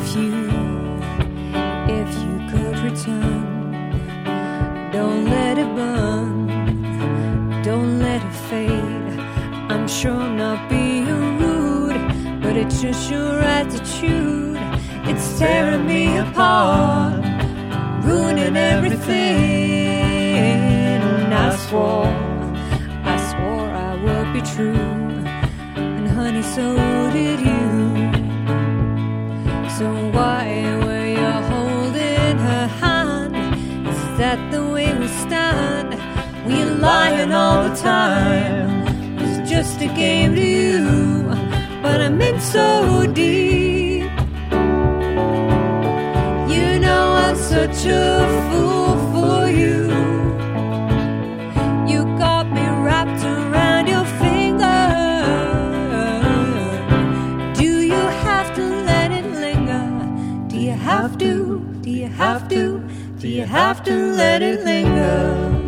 if you could return, don't let it burn, don't let it fade. I'm sure I'm not being rude, but it's just your attitude. It's tearing me apart, ruining everything. I swore I would be true, and honey, so did you. So why were you holding her hand? Is that the way we stand? We're lying all the time. It's just a game to you, but I'm in so deep. You know I'm such a fool for you. You got me wrapped around your finger. Do you have to let it linger? Do you have to? Do you have to? Do you have to let it linger?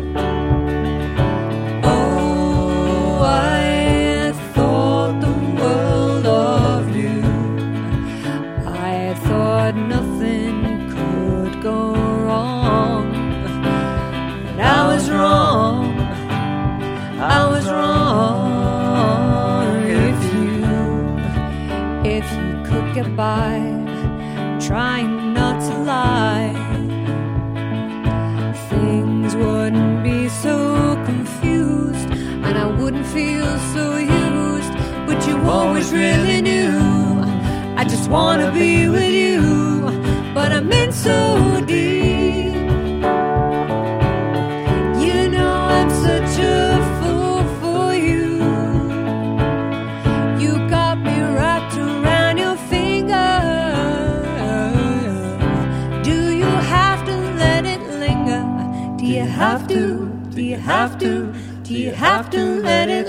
Oh, I thought the world of you. I thought nothing could go wrong, but I was wrong. I was wrong. If you could get by, trying not to lie, things wouldn't be so confused, and I wouldn't feel so used. But you always really knew I just wanna be with you, but I'm in so deep. You know I'm such a fool for you. You got me wrapped around your finger. Do you have to let it linger? Do you have to? Do you have to? Do you have to let it